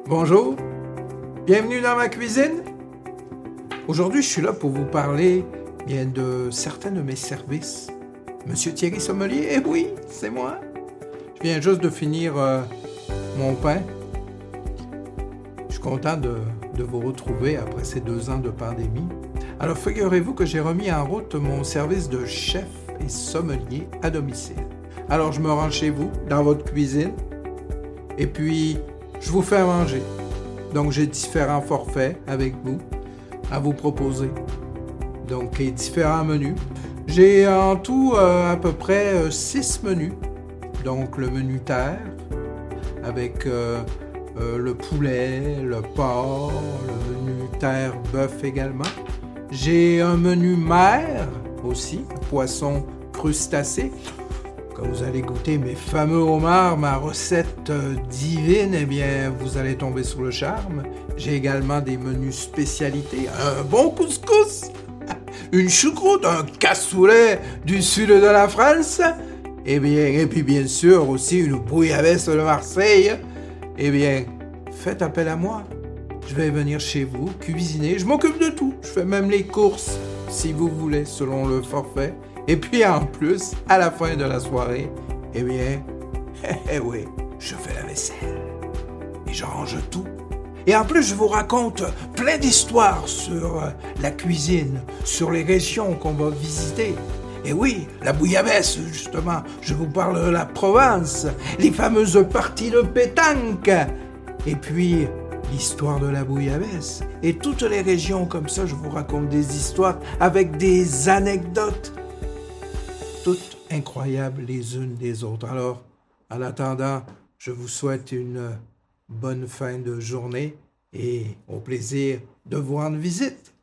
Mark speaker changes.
Speaker 1: Bonjour, bienvenue dans ma cuisine. Aujourd'hui, je suis là pour vous parler de certains de mes services. Monsieur Thierry Sommelier, eh oui, c'est moi. Je viens juste de finir mon pain. Je suis content de vous retrouver après ces 2 ans de pandémie. Alors, figurez-vous que j'ai remis en route mon service de chef et sommelier à domicile. Alors, je me rends chez vous, dans votre cuisine, et puis je vous fais à manger. Donc, j'ai différents forfaits avec vous à vous proposer. Donc, et différents menus. J'ai en tout à peu près 6 menus. Donc, le menu terre, avec le poulet, le porc, le menu terre bœuf également. J'ai un menu mer aussi, poisson crustacé. Quand vous allez goûter mes fameux homards, ma recette divine, eh bien, vous allez tomber sous le charme. J'ai également des menus spécialités, un bon couscous, une choucroute, un cassoulet du sud de la France, et puis bien sûr aussi une bouillabaisse de Marseille. Eh bien, faites appel à moi. Je vais venir chez vous, cuisiner, je m'occupe de tout. Je fais même les courses, si vous voulez, selon le forfait. Et puis en plus, à la fin de la soirée, eh bien, oui, je fais la vaisselle. Et je range tout. Et en plus, je vous raconte plein d'histoires sur la cuisine, sur les régions qu'on va visiter. Et oui, la bouillabaisse, justement, je vous parle de la Provence, les fameuses parties de pétanque. Et puis, l'histoire de la bouillabaisse. Et toutes les régions comme ça, je vous raconte des histoires avec des anecdotes. Toutes incroyables les unes des autres. Alors, en attendant, je vous souhaite une bonne fin de journée et au plaisir de vous rendre visite.